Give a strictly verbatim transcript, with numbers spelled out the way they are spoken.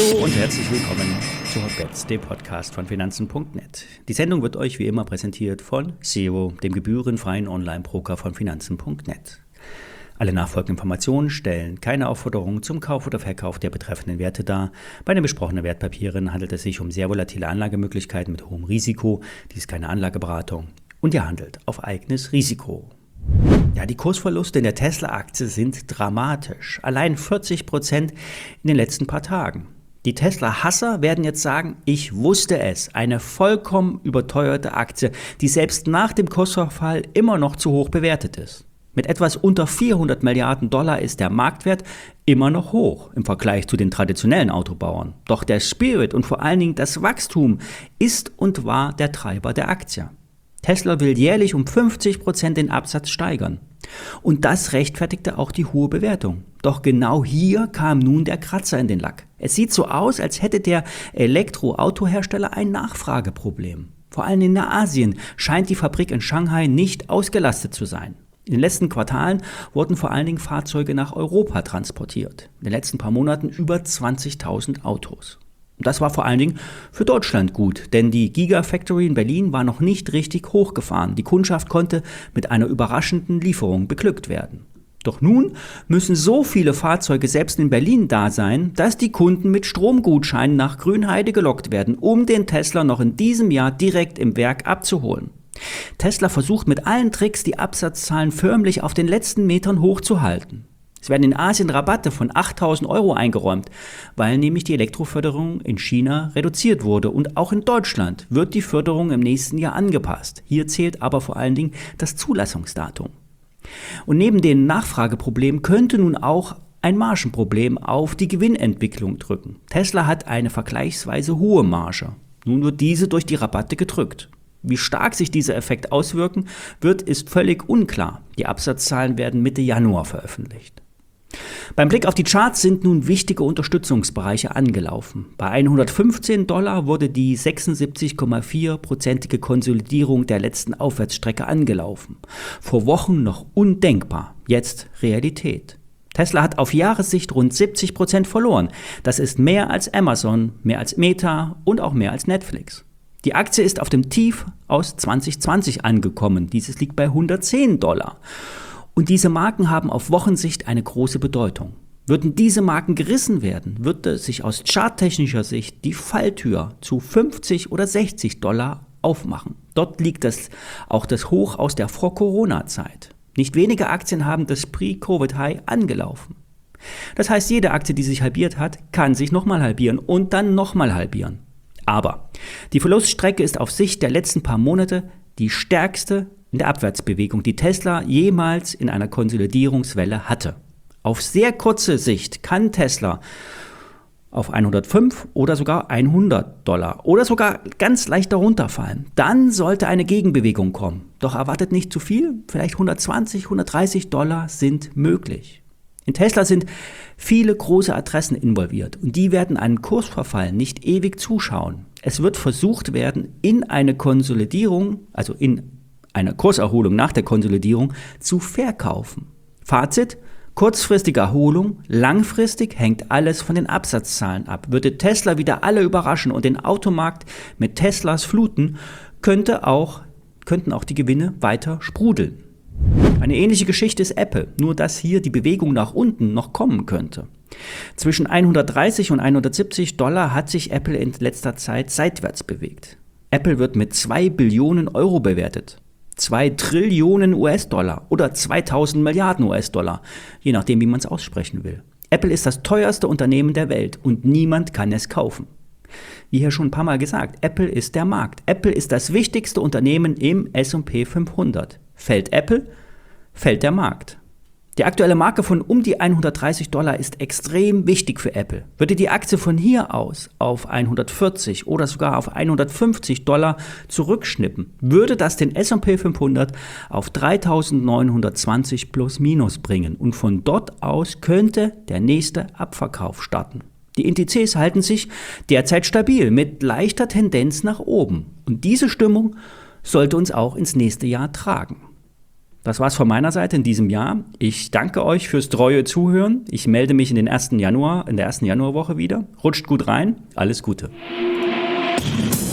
Hallo und herzlich willkommen zu Hotbets, dem Podcast von Finanzen Punkt net. Die Sendung wird euch wie immer präsentiert von Zero, dem gebührenfreien Online-Broker von Finanzen Punkt net. Alle nachfolgenden Informationen stellen keine Aufforderung zum Kauf oder Verkauf der betreffenden Werte dar. Bei den besprochenen Wertpapieren handelt es sich um sehr volatile Anlagemöglichkeiten mit hohem Risiko. Dies ist keine Anlageberatung und ihr handelt auf eigenes Risiko. Ja, die Kursverluste in der Tesla-Aktie sind dramatisch. Allein vierzig Prozent in den letzten paar Tagen. Die Tesla-Hasser werden jetzt sagen, ich wusste es. Eine vollkommen überteuerte Aktie, die selbst nach dem Kursverfall immer noch zu hoch bewertet ist. Mit etwas unter vierhundert Milliarden Dollar ist der Marktwert immer noch hoch im Vergleich zu den traditionellen Autobauern. Doch der Spirit und vor allen Dingen das Wachstum ist und war der Treiber der Aktie. Tesla will jährlich um fünfzig Prozent den Absatz steigern. Und das rechtfertigte auch die hohe Bewertung. Doch genau hier kam nun der Kratzer in den Lack. Es sieht so aus, als hätte der Elektroautohersteller ein Nachfrageproblem. Vor allem in Asien scheint die Fabrik in Shanghai nicht ausgelastet zu sein. In den letzten Quartalen wurden vor allen Dingen Fahrzeuge nach Europa transportiert. In den letzten paar Monaten über zwanzigtausend Autos. Und das war vor allen Dingen für Deutschland gut, denn die Gigafactory in Berlin war noch nicht richtig hochgefahren. Die Kundschaft konnte mit einer überraschenden Lieferung beglückt werden. Doch nun müssen so viele Fahrzeuge selbst in Berlin da sein, dass die Kunden mit Stromgutscheinen nach Grünheide gelockt werden, um den Tesla noch in diesem Jahr direkt im Werk abzuholen. Tesla versucht mit allen Tricks, die Absatzzahlen förmlich auf den letzten Metern hochzuhalten. Es werden in Asien Rabatte von achttausend Euro eingeräumt, weil nämlich die Elektroförderung in China reduziert wurde. Und auch in Deutschland wird die Förderung im nächsten Jahr angepasst. Hier zählt aber vor allen Dingen das Zulassungsdatum. Und neben den Nachfrageproblemen könnte nun auch ein Margenproblem auf die Gewinnentwicklung drücken. Tesla hat eine vergleichsweise hohe Marge. Nun wird diese durch die Rabatte gedrückt. Wie stark sich dieser Effekt auswirken wird, ist völlig unklar. Die Absatzzahlen werden Mitte Januar veröffentlicht. Beim Blick auf die Charts sind nun wichtige Unterstützungsbereiche angelaufen. Bei hundertfünfzehn Dollar wurde die sechsundsiebzig Komma vier prozentige Konsolidierung der letzten Aufwärtsstrecke angelaufen. Vor Wochen noch undenkbar, jetzt Realität. Tesla hat auf Jahressicht rund siebzig Prozent verloren. Das ist mehr als Amazon, mehr als Meta und auch mehr als Netflix. Die Aktie ist auf dem Tief aus zwanzig zwanzig angekommen. Dieses liegt bei hundertzehn Dollar. Und diese Marken haben auf Wochensicht eine große Bedeutung. Würden diese Marken gerissen werden, würde sich aus charttechnischer Sicht die Falltür zu fünfzig oder sechzig Dollar aufmachen. Dort liegt das, auch das Hoch aus der Vor-Corona-Zeit. Nicht wenige Aktien haben das Pre-Covid-High angelaufen. Das heißt, jede Aktie, die sich halbiert hat, kann sich nochmal halbieren und dann nochmal halbieren. Aber die Verluststrecke ist auf Sicht der letzten paar Monate die stärkste in der Abwärtsbewegung, die Tesla jemals in einer Konsolidierungswelle hatte. Auf sehr kurze Sicht kann Tesla auf hundertfünf oder sogar hundert Dollar oder sogar ganz leicht darunter fallen. Dann sollte eine Gegenbewegung kommen. Doch erwartet nicht zu viel, vielleicht hundertzwanzig, hundertdreißig Dollar sind möglich. In Tesla sind viele große Adressen involviert und die werden einen Kursverfall nicht ewig zuschauen. Es wird versucht werden, in eine Konsolidierung, also in eine Kurserholung nach der Konsolidierung, zu verkaufen. Fazit: kurzfristige Erholung, langfristig hängt alles von den Absatzzahlen ab. Würde Tesla wieder alle überraschen und den Automarkt mit Teslas fluten, könnte auch, könnten auch die Gewinne weiter sprudeln. Eine ähnliche Geschichte ist Apple, nur dass hier die Bewegung nach unten noch kommen könnte. Zwischen hundertdreißig und hundertsiebzig Dollar hat sich Apple in letzter Zeit seitwärts bewegt. Apple wird mit zwei Billionen Euro bewertet, zwei Trillionen U S-Dollar oder zweitausend Milliarden U S-Dollar, je nachdem, wie man es aussprechen will. Apple ist das teuerste Unternehmen der Welt und niemand kann es kaufen. Wie hier schon ein paar Mal gesagt, Apple ist der Markt. Apple ist das wichtigste Unternehmen im S und P fünfhundert. Fällt Apple, fällt der Markt. Die aktuelle Marke von um die hundertdreißig Dollar ist extrem wichtig für Apple. Würde die Aktie von hier aus auf hundertvierzig oder sogar auf hundertfünfzig Dollar zurückschnippen, würde das den S und P fünfhundert auf dreitausendneunhundertzwanzig plus minus bringen und von dort aus könnte der nächste Abverkauf starten. Die Indizes halten sich derzeit stabil mit leichter Tendenz nach oben und diese Stimmung sollte uns auch ins nächste Jahr tragen. das war's von meiner Seite in diesem Jahr. Ich danke euch fürs treue Zuhören. Ich melde mich in den ersten Januar, in der ersten Januarwoche wieder. Rutscht gut rein. Alles Gute.